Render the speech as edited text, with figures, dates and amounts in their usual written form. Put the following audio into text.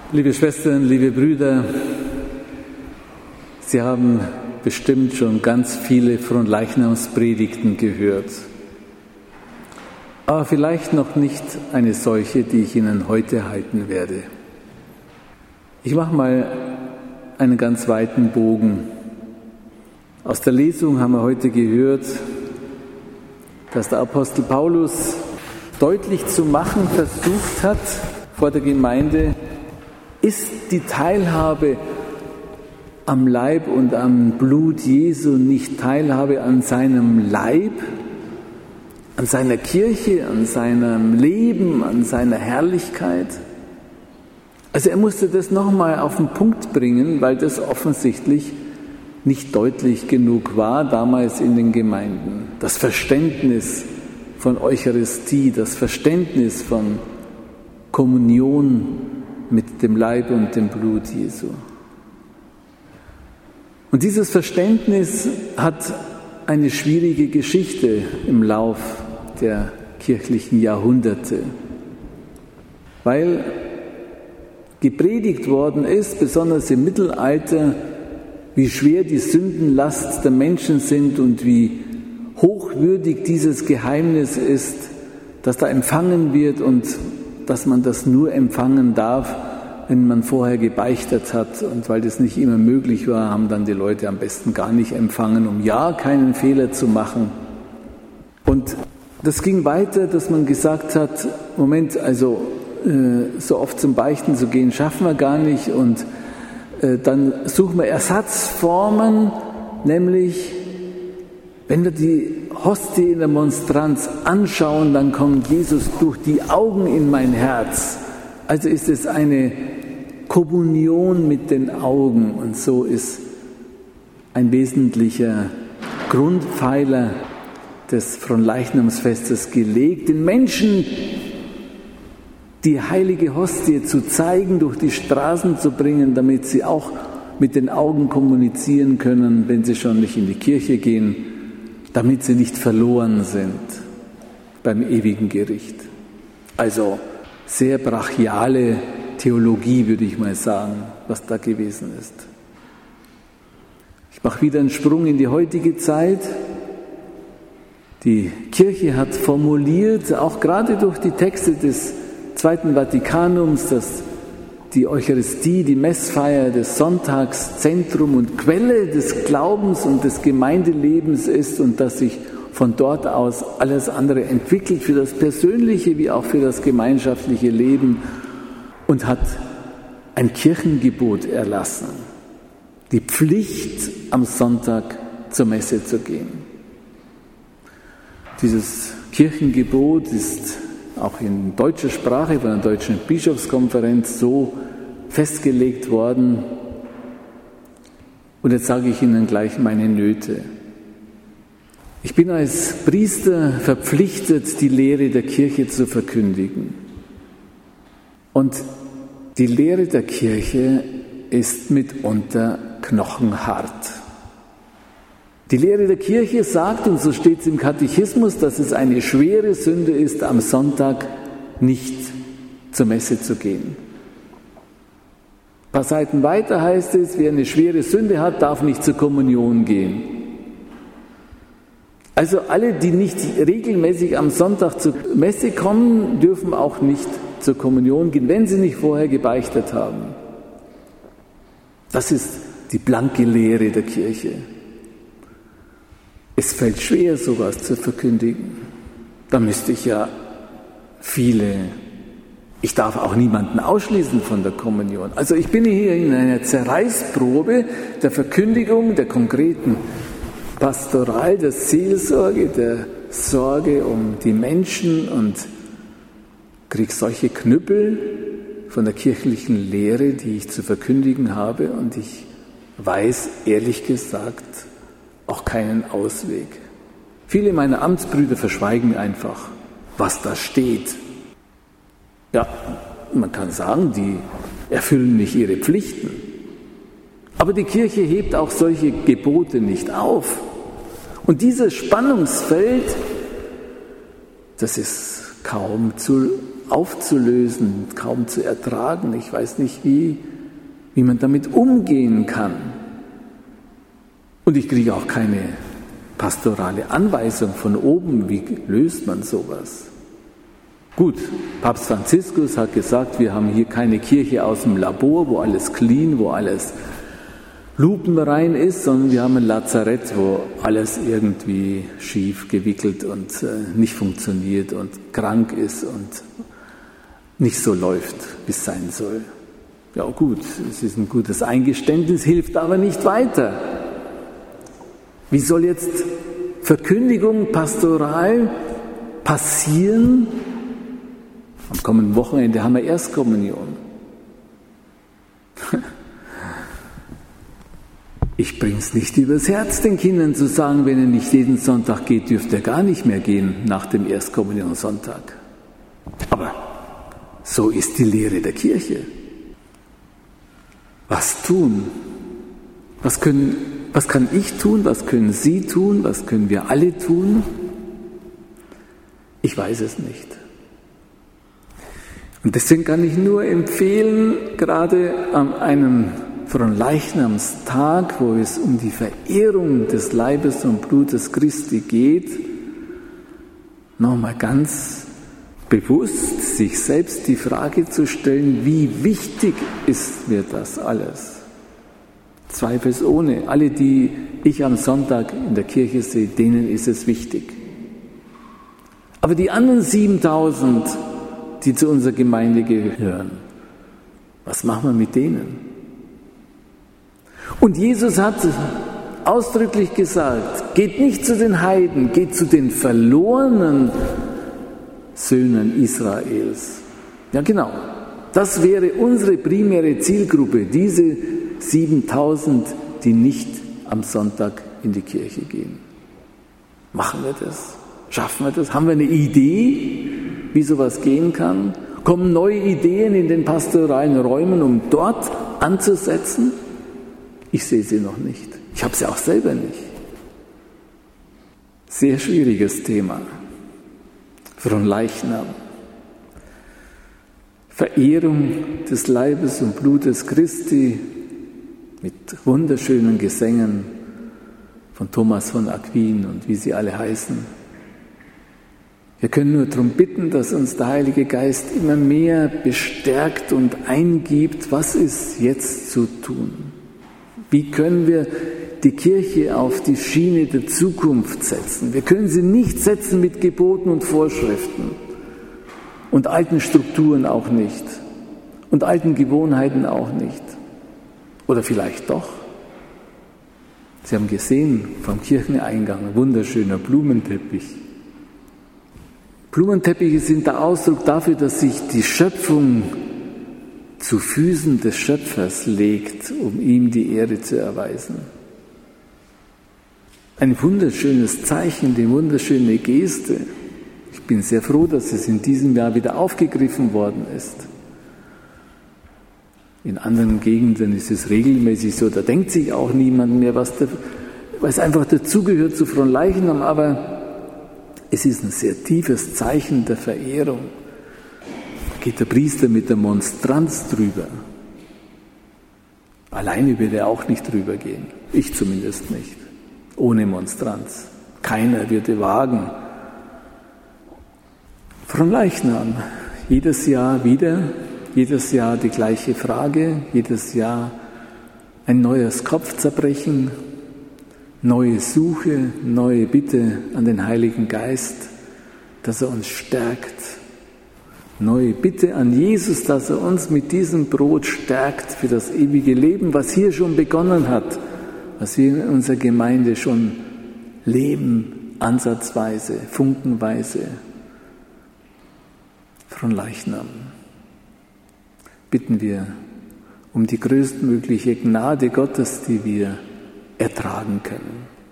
Liebe Schwestern, liebe Brüder, Sie haben bestimmt schon ganz viele Fronleichnamspredigten gehört, aber vielleicht noch nicht eine solche, die ich Ihnen heute halten werde. Ich mache mal einen ganz weiten Bogen. Aus der Lesung haben wir heute gehört, dass der Apostel Paulus deutlich zu machen versucht hat vor der Gemeinde, ist die Teilhabe am Leib und am Blut Jesu nicht Teilhabe an seinem Leib, an seiner Kirche, an seinem Leben, an seiner Herrlichkeit? Also er musste das nochmal auf den Punkt bringen, weil das offensichtlich nicht deutlich genug war damals in den Gemeinden. Das Verständnis von Eucharistie, das Verständnis von Kommunion mit dem Leib und dem Blut Jesu. Und dieses Verständnis hat eine schwierige Geschichte im Lauf der kirchlichen Jahrhunderte, weil gepredigt worden ist, besonders im Mittelalter, wie schwer die Sündenlast der Menschen sind und wie hochwürdig dieses Geheimnis ist, das da empfangen wird und dass man das nur empfangen darf, wenn man vorher gebeichtet hat. Und weil das nicht immer möglich war, haben dann die Leute am besten gar nicht empfangen, um ja keinen Fehler zu machen. Und das ging weiter, dass man gesagt hat, Moment, also so oft zum Beichten zu gehen, schaffen wir gar nicht. Und dann suchen wir Ersatzformen, nämlich wenn wir die Hostie in der Monstranz anschauen, dann kommt Jesus durch die Augen in mein Herz. Also ist es eine Kommunion mit den Augen, und so ist ein wesentlicher Grundpfeiler des Fronleichnamsfestes gelegt, den Menschen die heilige Hostie zu zeigen, durch die Straßen zu bringen, damit sie auch mit den Augen kommunizieren können, wenn sie schon nicht in die Kirche gehen, damit sie nicht verloren sind beim ewigen Gericht. Also sehr brachiale Theologie, würde ich mal sagen, was da gewesen ist. Ich mache wieder einen Sprung in die heutige Zeit. Die Kirche hat formuliert, auch gerade durch die Texte des Zweiten Vatikanums, dass die Eucharistie, die Messfeier des Sonntags Zentrum und Quelle des Glaubens und des Gemeindelebens ist und dass sich von dort aus alles andere entwickelt für das persönliche wie auch für das gemeinschaftliche Leben, und hat ein Kirchengebot erlassen, die Pflicht am Sonntag zur Messe zu gehen. Dieses Kirchengebot ist auch in deutscher Sprache von der Deutschen Bischofskonferenz so festgelegt worden. Und jetzt sage ich Ihnen gleich meine Nöte. Ich bin als Priester verpflichtet, die Lehre der Kirche zu verkündigen. Und die Lehre der Kirche ist mitunter knochenhart. Die Lehre der Kirche sagt, und so steht es im Katechismus, dass es eine schwere Sünde ist, am Sonntag nicht zur Messe zu gehen. Ein paar Seiten weiter heißt es, wer eine schwere Sünde hat, darf nicht zur Kommunion gehen. Also alle, die nicht regelmäßig am Sonntag zur Messe kommen, dürfen auch nicht zur Kommunion gehen, wenn sie nicht vorher gebeichtet haben. Das ist die blanke Lehre der Kirche. Es fällt schwer, sowas zu verkündigen. Da müsste ich ja ich darf auch niemanden ausschließen von der Kommunion. Also ich bin hier in einer Zerreißprobe der Verkündigung, der konkreten Pastoral, der Seelsorge, der Sorge um die Menschen und kriege solche Knüppel von der kirchlichen Lehre, die ich zu verkündigen habe, und ich weiß, ehrlich gesagt, auch keinen Ausweg. Viele meiner Amtsbrüder verschweigen einfach, was da steht. Ja, man kann sagen, die erfüllen nicht ihre Pflichten. Aber die Kirche hebt auch solche Gebote nicht auf. Und dieses Spannungsfeld, das ist kaum zu aufzulösen, kaum zu ertragen. Ich weiß nicht, wie man damit umgehen kann. Und ich kriege auch keine pastorale Anweisung von oben, wie löst man sowas. Gut, Papst Franziskus hat gesagt, wir haben hier keine Kirche aus dem Labor, wo alles clean, wo alles lupenrein ist, sondern wir haben ein Lazarett, wo alles irgendwie schief gewickelt und nicht funktioniert und krank ist und nicht so läuft, wie es sein soll. Ja gut, es ist ein gutes Eingeständnis, hilft aber nicht weiter. Wie soll jetzt Verkündigung, Pastoral passieren? Am kommenden Wochenende haben wir Erstkommunion. Ich bringe es nicht übers Herz, den Kindern zu sagen, wenn ihr nicht jeden Sonntag geht, dürft ihr gar nicht mehr gehen nach dem Erstkommunionssonntag. Aber so ist die Lehre der Kirche. Was tun? Was kann ich tun? Was können Sie tun? Was können wir alle tun? Ich weiß es nicht. Und deswegen kann ich nur empfehlen, gerade an einem Fronleichnamstag, wo es um die Verehrung des Leibes und Blutes Christi geht, nochmal ganz bewusst sich selbst die Frage zu stellen, wie wichtig ist mir das alles? Zweifelsohne, alle, die ich am Sonntag in der Kirche sehe, denen ist es wichtig. Aber die anderen 7000, die zu unserer Gemeinde gehören, was machen wir mit denen? Und Jesus hat ausdrücklich gesagt, geht nicht zu den Heiden, geht zu den verlorenen Söhnen Israels. Ja genau, das wäre unsere primäre Zielgruppe, diese 7000, die nicht am Sonntag in die Kirche gehen. Machen wir das? Schaffen wir das? Haben wir eine Idee, wie sowas gehen kann? Kommen neue Ideen in den pastoralen Räumen, um dort anzusetzen? Ich sehe sie noch nicht. Ich habe sie auch selber nicht. Sehr schwieriges Thema. Fronleichnam. Verehrung des Leibes und Blutes Christi mit wunderschönen Gesängen von Thomas von Aquin und wie sie alle heißen. Wir können nur darum bitten, dass uns der Heilige Geist immer mehr bestärkt und eingibt, was ist jetzt zu tun. Wie können wir die Kirche auf die Schiene der Zukunft setzen? Wir können sie nicht setzen mit Geboten und Vorschriften und alten Strukturen auch nicht und alten Gewohnheiten auch nicht. Oder vielleicht doch. Sie haben gesehen, vom Kircheneingang, ein wunderschöner Blumenteppich. Blumenteppiche sind der Ausdruck dafür, dass sich die Schöpfung zu Füßen des Schöpfers legt, um ihm die Ehre zu erweisen. Ein wunderschönes Zeichen, eine wunderschöne Geste. Ich bin sehr froh, dass es in diesem Jahr wieder aufgegriffen worden ist. In anderen Gegenden ist es regelmäßig so, da denkt sich auch niemand mehr, weil es einfach dazugehört zu Fronleichnam, aber es ist ein sehr tiefes Zeichen der Verehrung. Da geht der Priester mit der Monstranz drüber. Alleine wird er auch nicht drüber gehen. Ich zumindest nicht. Ohne Monstranz. Keiner würde wagen. Fronleichnam. Jedes Jahr wieder, jedes Jahr die gleiche Frage, jedes Jahr ein neues Kopfzerbrechen, neue Suche, neue Bitte an den Heiligen Geist, dass er uns stärkt. Neue Bitte an Jesus, dass er uns mit diesem Brot stärkt für das ewige Leben, was hier schon begonnen hat, was wir in unserer Gemeinde schon leben, ansatzweise, funkenweise. Fronleichnam. Bitten wir um die größtmögliche Gnade Gottes, die wir ertragen können.